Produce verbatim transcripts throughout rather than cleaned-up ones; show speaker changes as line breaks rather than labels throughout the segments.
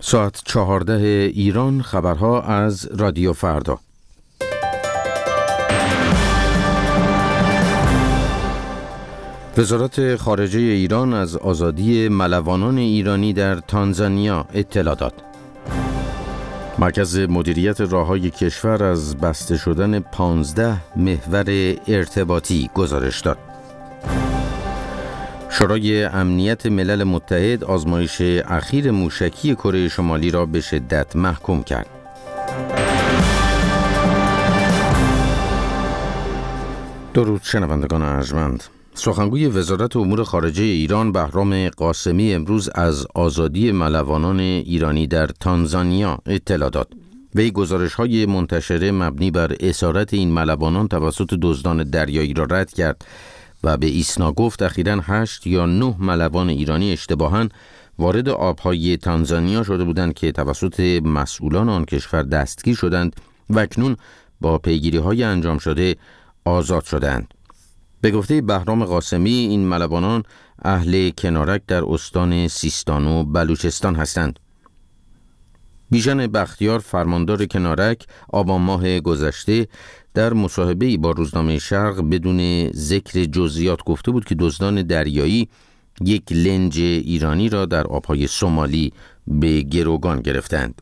ساعت چهارده ایران، خبرها از رادیو فردا. وزارت خارجه ایران از آزادی ملوانان ایرانی در تانزانیا اطلاع داد. مرکز مدیریت راههای کشور از بسته شدن پانزده محور ارتباطی گزارش داد. شورای امنیت ملل متحد آزمایش اخیر موشکی کره شمالی را به شدت محکوم کرد. درود شنوندگان ارجمند. سخنگوی وزارت امور خارجه ایران بهرام قاسمی امروز از آزادی ملوانان ایرانی در تانزانیا اطلاع داد. وی گزارش‌های منتشره مبنی بر اسارت این ملوانان توسط دزدان دریایی را رد کرد و به ایسنا گفت اخیراً هشت یا نه ملوان ایرانی اشتباهاً وارد آبهای تانزانیا شده بودند که توسط مسئولان آن کشور دستگیر شدند و اکنون با پیگیری‌های انجام شده آزاد شدند. به گفته بهرام قاسمی این ملوانان اهل کنارک در استان سیستان و بلوچستان هستند. بیژن بختیار فرماندار کنارک آبان ماه گذشته در مصاحبه‌ای با روزنامه شرق بدون ذکر جزئیات گفته بود که دزدان دریایی یک لنج ایرانی را در آبهای سومالی به گروگان گرفتند.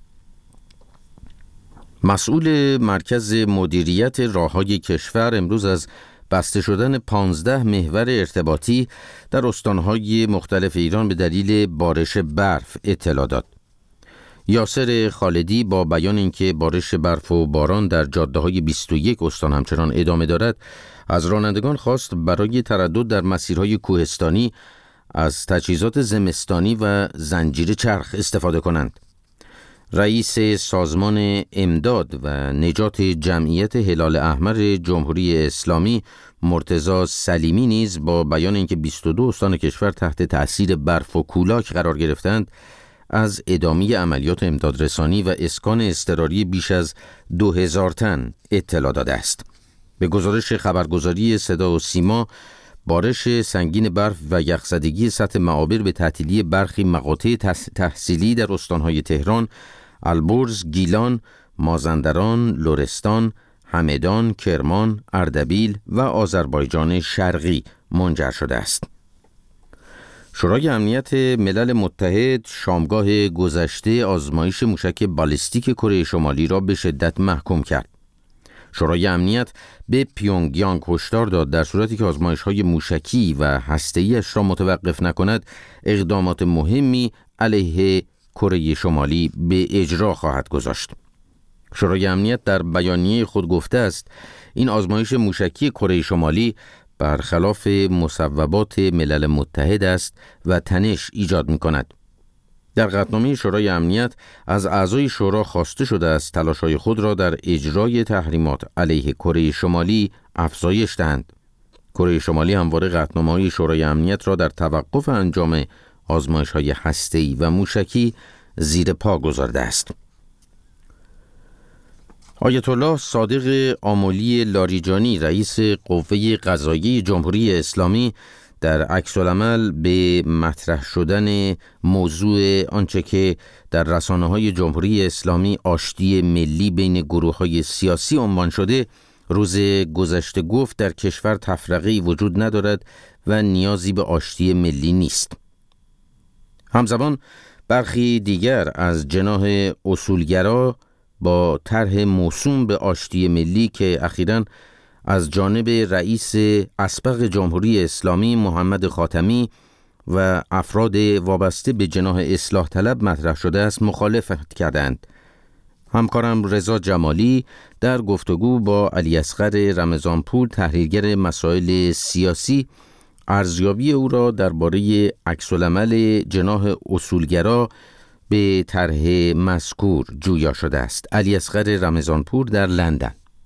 مسئول مرکز مدیریت راههای کشور امروز از بسته شدن پانزده محور ارتباطی در استانهای مختلف ایران به دلیل بارش برف اطلاع داد. یاسر خالدی با بیان اینکه بارش برف و باران در جاده‌های بیست و یک استان همچنان ادامه دارد، از رانندگان خواست برای تردد در مسیرهای کوهستانی از تجهیزات زمستانی و زنجیر چرخ استفاده کنند. رئیس سازمان امداد و نجات جمعیت هلال احمر جمهوری اسلامی مرتضی سلیمی نیز با بیان اینکه بیست و دو استان کشور تحت تأثیر برف و کولاک قرار گرفتند، از ادامه عملیات امدادرسانی و اسکان اضطراری بیش از دو هزار تن اطلاع داده است. به گزارش خبرگزاری صدا و سیما، بارش سنگین برف و یخزدگی سطح معابر به تعطیلی برخی مقاطع تحصیلی در استانهای تهران، البرز، گیلان، مازندران، لرستان، همدان، کرمان، اردبیل و آذربایجان شرقی منجر شده است. شورای امنیت ملل متحد شامگاه گذشته آزمایش موشک بالستیک کره شمالی را به شدت محکوم کرد. شورای امنیت به پیونگ یانگ هشدار داد در صورتی که آزمایش‌های موشکی و هسته‌ای‌اش را متوقف نکند، اقدامات مهمی علیه کره شمالی به اجرا خواهد گذاشت. شورای امنیت در بیانیه خود گفته است این آزمایش موشکی کره شمالی برخلاف مصوبات ملل متحد است و تنش ایجاد می‌کند. در قطعنامه شورای امنیت از اعضای شورا خواسته شده است تلاش‌های خود را در اجرای تحریمات علیه کره شمالی افزایش دهند. کره شمالی همواره قطعنامه‌های شورای امنیت را در توقف انجام آزمایش‌های هسته‌ای و موشکی زیر پا گذارده است. آیت الله صادق آملی لاریجانی رئیس قوه قضاییه جمهوری اسلامی در عکس‌العمل به مطرح شدن موضوع آنچه که در رسانه‌های جمهوری اسلامی آشتی ملی بین گروه‌های سیاسی عنوان شده، روز گذشته گفت در کشور تفرقه‌ای وجود ندارد و نیازی به آشتی ملی نیست. همزمان برخی دیگر از جناح اصولگرا با طرح موسوم به آشتی ملی که اخیراً از جانب رئیس اسبق جمهوری اسلامی محمد خاتمی و افراد وابسته به جناح اصلاح طلب مطرح شده است مخالفت کردند. همکارم رضا جمالی در گفتگو با علی اصغر رمضانپور تحلیلگر مسائل سیاسی ارزیابی او را درباره عکس‌العمل جناح اصولگرا به طرح مذکور جویا شده است. علی اصغر رمضانپور در لندن.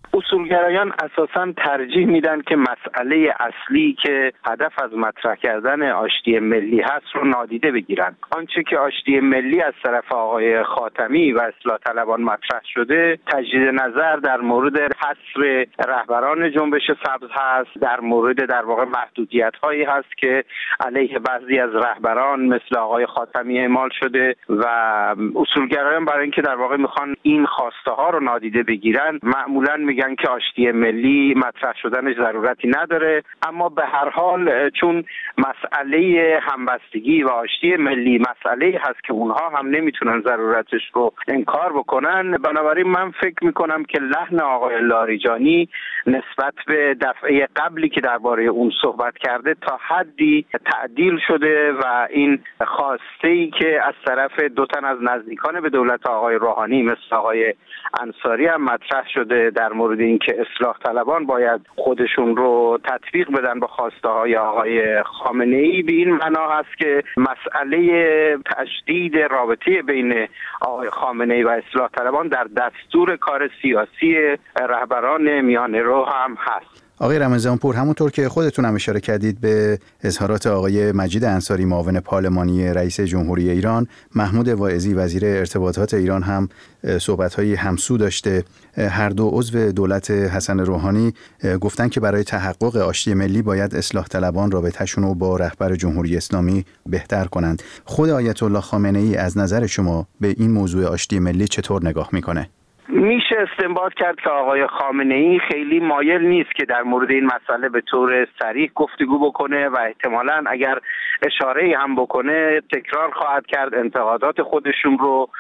اصولگرایان اساساً ترجیح میدن که مسئله اصلی که هدف از مطرح کردن آشتی ملی هست رو نادیده بگیرن. آنچه که آشتی ملی از طرف آقای خاتمی و اصلاح طلبان مطرح شده، تجدید نظر در مورد حصر رهبران جنبش سبز هست، در مورد در واقع محدودیت هایی هست که علیه بعضی از رهبران مثل آقای خاتمی اعمال شده و اصولگرایان برای اینکه در واقع میخوان این خواسته ها رو نادیده بگیرن، معمولاً میگن که آشتی ملی مطرح شدنش ضرورتی نداره. اما به هر حال چون مسئله همبستگی و آشتی ملی مسئله هست که اونها هم نمیتونن ضرورتش رو انکار بکنن، بنابراین من فکر میکنم که لحن آقای لاریجانی نسبت به دفعه قبلی که درباره اون صحبت کرده تا حدی تعدیل شده و این خواسته‌ای که از طرف دو تن از نزدیکان به دولت آقای روحانی مثل آقای انصاری هم مطرح شده در مورد اینکه اصلاح طلبان باید خودشون رو تطبیق بدن با خواسته های آقای خامنه‌ای، به این معنا هست که مسئله تشدید رابطه بین آقای خامنه‌ای و اصلاح طلبان در دستور کار سیاسی رهبران میانه رو هم هست.
آقای رمضانپور، همونطور که خودتون هم اشاره کردید به اظهارات آقای مجید انصاری معاون پارلمانی رئیس جمهوری ایران، محمود واعظی وزیر ارتباطات ایران هم صحبت‌های همسو داشته. هر دو عضو دولت حسن روحانی گفتن که برای تحقق آشتی ملی باید اصلاح طلبان رابطه‌شون رو با رهبر جمهوری اسلامی بهتر کنند. خود آیت الله خامنه‌ای از نظر شما به این موضوع آشتی ملی چطور نگاه میکنه؟
میشه استنباط کرد که آقای خامنه‌ای خیلی مایل نیست که در مورد این مسئله به طور صریح گفتگو بکنه و احتمالاً اگر اشاره‌ای هم بکنه تکرار خواهد کرد انتقادات خودشون رو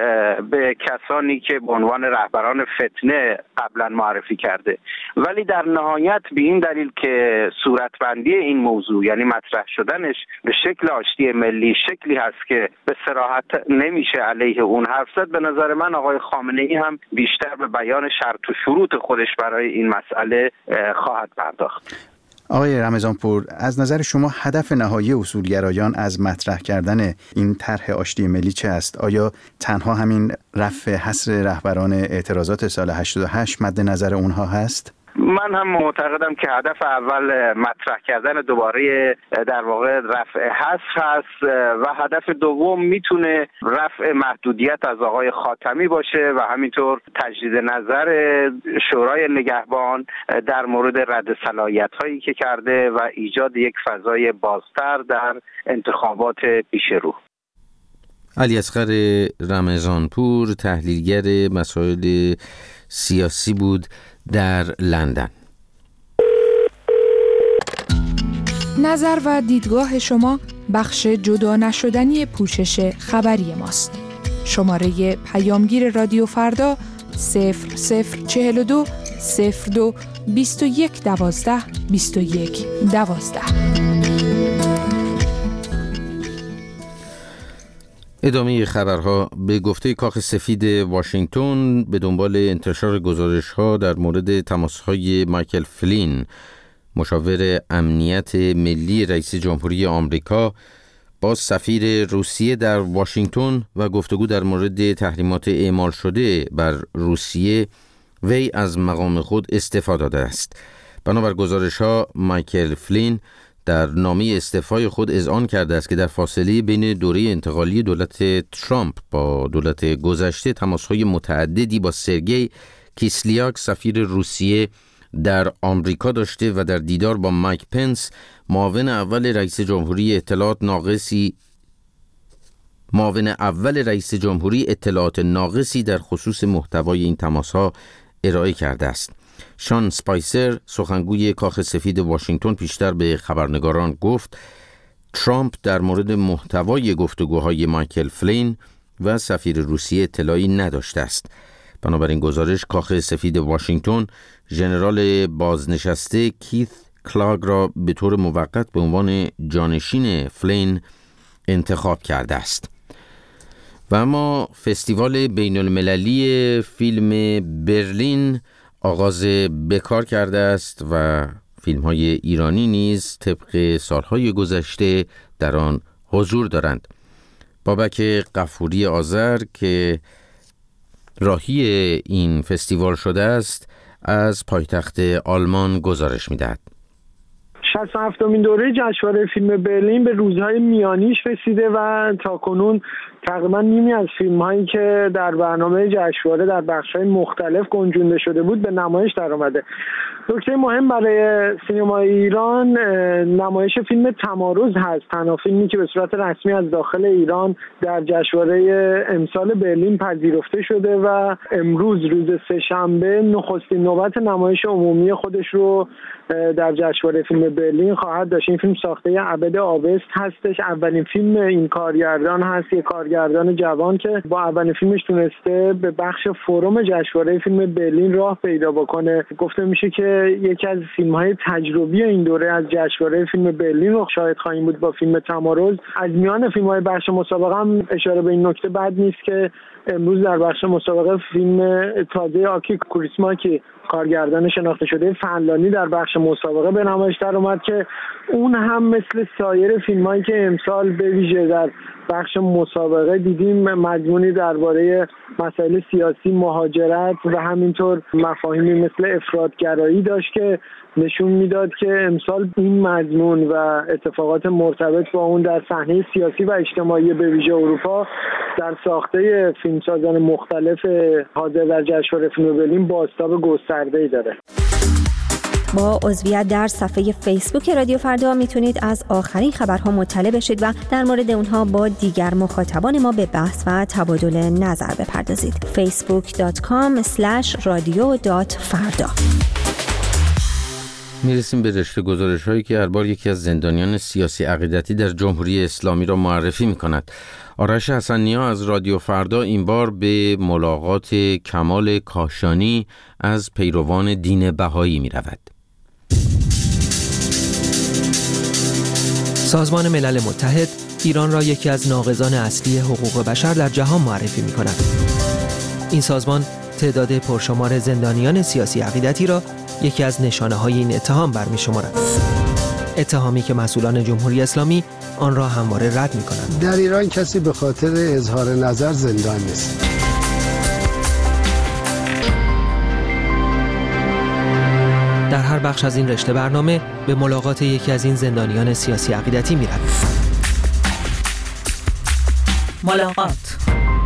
به کسانی که به عنوان رهبران فتنه قبلا معرفی کرده. ولی در نهایت به این دلیل که صورتبندی این موضوع یعنی مطرح شدنش به شکل آشتی ملی شکلی هست که به صراحت نمیشه علیه اون حرف زد، به نظر من آقای خامنه‌ای هم بیشتر به بیان شرط و شروط خودش برای این مسئله خواهد پرداخت.
آقای رمضانپور، از نظر شما هدف نهایی اصولگرایان از مطرح کردن این طرح آشتی ملی چه است؟ آیا تنها همین رفع حصر رهبران اعتراضات سال هشتاد و هشت مد نظر اونها هست؟
من هم معتقدم که هدف اول مطرح کردن دوباره در واقع رفع حصر هست و هدف دوم میتونه رفع محدودیت از آقای خاتمی باشه و همینطور تجدید نظر شورای نگهبان در مورد رد صلاحیت هایی که کرده و ایجاد یک فضای بازتر در انتخابات پیش رو.
علیاصغر رمضانپور، تحلیلگر مسائل سیاسی بود در لندن.
نظر و دیدگاه شما بخش جدا نشدنی پوشش خبری ماست. شماره پیامگیر رادیو فردا صفر صفر چهل و دو صفر دو بیست و یک دوازده بیست و یک دوازده.
ادامه خبرها. به گفته کاخ سفید واشنگتن به دنبال انتشار گزارش‌ها در مورد تماس‌های مایکل فلین، مشاور امنیت ملی رئیس جمهوری آمریکا، با سفیر روسیه در واشنگتن و گفتگو در مورد تحریمات اعمال شده بر روسیه، وی از مقام خود استعفا داده است. بنابر گزارش‌ها مایکل فلین در نامه استعفای خود اذعان کرده است که در فاصله بین دوره انتقالی دولت ترامپ با دولت گذشته تماس‌های متعددی با سرگئی کیسلیاک سفیر روسیه در آمریکا داشته و در دیدار با مایک پنس معاون اول رئیس جمهوری اطلاعات ناقصی معاون اول رئیس جمهوری اطلاعات ناقصی در خصوص محتوای این تماس‌ها ارائه کرده است. شان سپایسر، سخنگوی کاخ سفید واشنگتن، پیشتر به خبرنگاران گفت ترامپ در مورد محتوای گفتگوهای مایکل فلین و سفیر روسیه اطلاعی نداشته است. بنابراین گزارش کاخ سفید واشنگتن ژنرال بازنشسته کیت کلاگ را به طور موقت به عنوان جانشین فلین انتخاب کرده است. و اما فستیوال بین المللی فیلم برلین آغاز بکار کرده است و فیلم‌های ایرانی نیز طبق سالهای گذشته در آن حضور دارند. بابک غفوری آذر که راهی این فستیوال شده است از پایتخت آلمان گزارش می‌دهد.
شصت و هفتمین دوره جشنواره فیلم برلین به روزهای میانیش رسیده و تاکنون تقریبا نیمی از فیلم‌هایی که در برنامه جشنواره در بخش‌های مختلف گنجونده شده بود به نمایش درآمده. نکته مهم برای سینمای ایران نمایش فیلم تمارض هست، تنها فیلمی که به صورت رسمی از داخل ایران در جشنواره امسال برلین پذیرفته شده و امروز روز سه‌شنبه نخستین نوبت نمایش عمومی خودش رو در جشنواره فیلم برلین خواهد داشت. این فیلم ساخته عبد آبست هستش، اولین فیلم این کارگردان هست، یک کارگردان جوان که با اولین فیلمش تونسته به بخش فروم جشنواره فیلم برلین راه پیدا بکنه. گفته میشه که یکی از فیلم‌های تجربی این دوره از جشنواره فیلم برلین رو شاهد خواهیم بود با فیلم تمارض. از میان فیلم‌های بخش مسابقه هم اشاره به این نکته بد نیست که امروز در بخش مسابقه فیلم تازه آکی کوریسماکی کارگردان شناخته شده فنلاندی در بخش مسابقه به نمایش در اومد که اون هم مثل سایر فیلمایی که امسال به ویژه در بخش مسابقه دیدیم مضمونی درباره مسائل سیاسی، مهاجرت و همینطور مفاهیمی مثل افراط‌گرایی داشت که نشون میداد که امسال این مضمون و اتفاقات مرتبط با اون در صحنه سیاسی و اجتماعی به ویژه اروپا در ساخته فیلمسازان مختلف حاضر در جشنواره فیلم برلین بازتاب گسترده‌ای داره.
با عضویت در صفحه فیسبوک رادیو فردا میتونید از آخرین خبرها مطلع بشید و در مورد اونها با دیگر مخاطبان ما به بحث و تبادل نظر بپردازید. فیسبوک دات کام اسلش رادیو دات فردا.
میرسیم به رشته گزارش هایی که هر بار یکی از زندانیان سیاسی عقیدتی در جمهوری اسلامی را معرفی می کند. آرش حسن‌نیا از رادیو فردا این بار به ملاقات کمال کاشانی از پیروان دین بهایی می رود.
سازمان ملل متحد ایران را یکی از ناقضان اصلی حقوق بشر در جهان معرفی می کند. این سازمان تعداد پرشمار زندانیان سیاسی عقیدتی را یکی از نشانه‌های این اتهام برمی شمارد. اتهامی که مسئولان جمهوری اسلامی آن را همواره رد می کنند.
در ایران کسی به خاطر اظهار نظر زندان نیست.
در هر بخش از این رشته برنامه به ملاقات یکی از این زندانیان سیاسی عقیدتی می رویم.
ملاقات.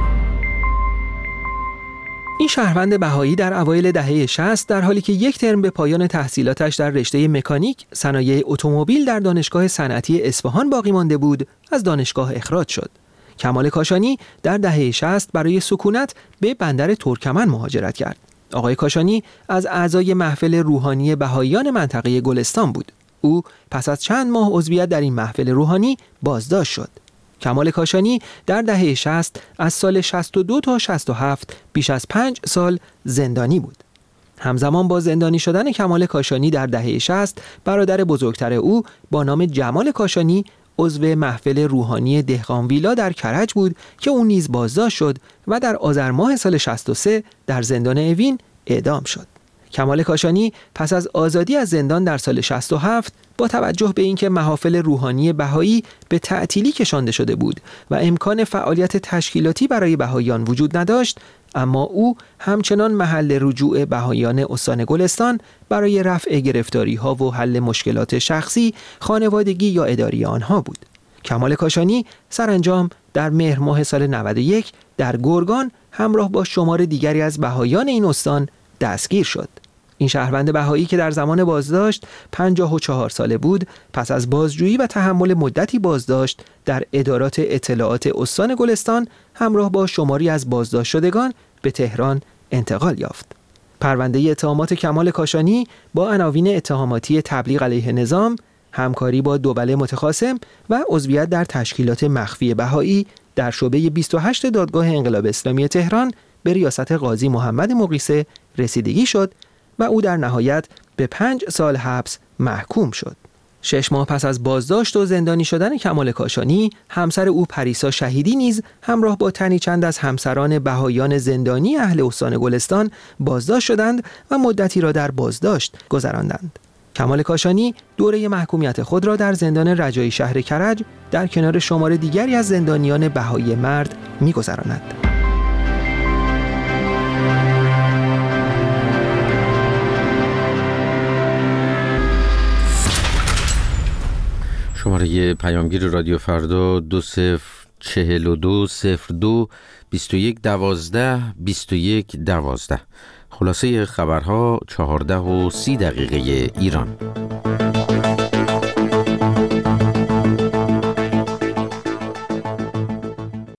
این شهروند بهایی در اوایل دهه شصت در حالی که یک ترم به پایان تحصیلاتش در رشته مکانیک صنایع اتومبیل در دانشگاه صنعتی اصفهان باقی مانده بود، از دانشگاه اخراج شد. کمال کاشانی در دهه شصت برای سکونت به بندر ترکمن مهاجرت کرد. آقای کاشانی از اعضای محفل روحانی بهاییان منطقه گلستان بود. او پس از چند ماه عضویت در این محفل روحانی بازداشت شد. کمال کاشانی در دهه شصت از سال شصت و دو تا شصت و هفت بیش از پنج سال زندانی بود. همزمان با زندانی شدن کمال کاشانی در دهه شصت، برادر بزرگتر او با نام جمال کاشانی عضو محفل روحانی دهقان ویلا در کرج بود که او نیز بازداشت شد و در آذر ماه سال شصت و سه در زندان اوین اعدام شد. کمال کاشانی پس از آزادی از زندان در سال شصت و هفت با توجه به اینکه محافل روحانی بهایی به تعطیلی کشانده شده بود و امکان فعالیت تشکیلاتی برای بهاییان وجود نداشت، اما او همچنان محل رجوع بهاییان استان گلستان برای رفع گرفتاری‌ها و حل مشکلات شخصی، خانوادگی یا اداری آنها بود. کمال کاشانی سرانجام در مهر ماه سال نود و یک در گرگان همراه با شمار دیگری از بهاییان این استان دستگیر شد. این شهروند بهایی که در زمان بازداشت پنجاه و چهار ساله بود، پس از بازجویی و تحمل مدتی بازداشت در ادارات اطلاعات استان گلستان همراه با شماری از بازداشت شدگان به تهران انتقال یافت. پرونده اتهامات کمال کاشانی با عناوین اتهاماتی تبلیغ علیه نظام، همکاری با دوبله متخاصم و عضویت در تشکیلات مخفی بهایی در شعبه بیست و هشت دادگاه انقلاب اسلامی تهران به ریاست قاضی محمد مقیسه رسیدگی شد و او در نهایت به پنج سال حبس محکوم شد. شش ماه پس از بازداشت و زندانی شدن کمال کاشانی، همسر او پریسا شهیدی نیز همراه با تنی چند از همسران بهاییان زندانی اهل استان گلستان بازداشت شدند و مدتی را در بازداشت گذراندند. کمال کاشانی دوره محکومیت خود را در زندان رجایی شهر کرج در کنار شمار دیگری از زندانیان بهایی مرد می‌گذراند.
شماره پیامگیر رادیو فردا دو صفر چهل و دو صفر دو بیست و یک دوازده بیست و یک دوازده. خلاصه خبرها چهارده و سی دقیقه ایران.